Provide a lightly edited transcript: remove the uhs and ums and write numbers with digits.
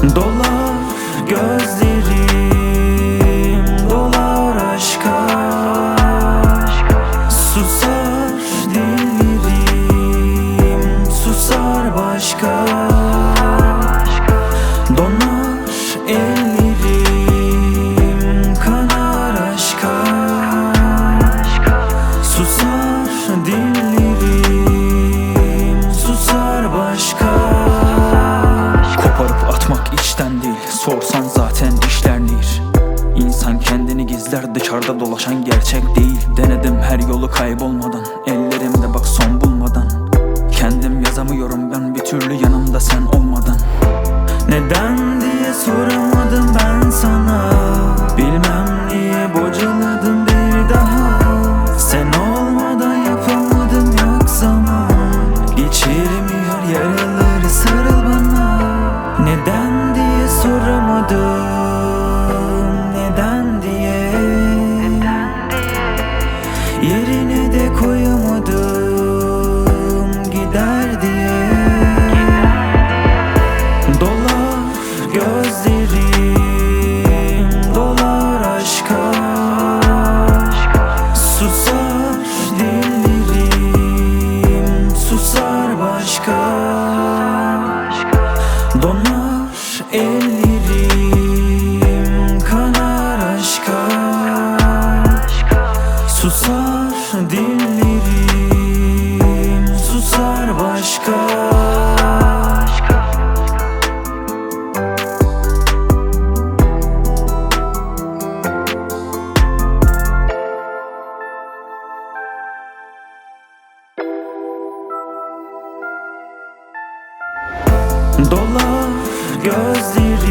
Dolar gözlerim, dolar aşka. Susar dillerim, susar başka. Donar ellerim, kanar aşka. Susar dillerim, susar başka. Koparıp atmak içten değil, sorsan zaten işlenir. İnsan kendini gizler, dışarıda dolaşan gerçek değil. Denedim her yolu kaybolmadan, ellerimde bak son bulmadan. Kendim yazamıyorum ben bir türlü yanımda sen olmadan. Neden diye soramadım ben sana. Bilmem niye bocaladım bir daha. Sen olmadan yapamadım, yok zaman. Geçirmiyor yaraları, sarıl bana. Neden diye soramadım. Neden diye yerine de koyamadım, gider diye. Dolar gözlerim, dolar aşka. Susar dillerim, susar başka. Donar ellerim, kanar aşka. Susar dillerim, susar başka. Dolar gözlerim,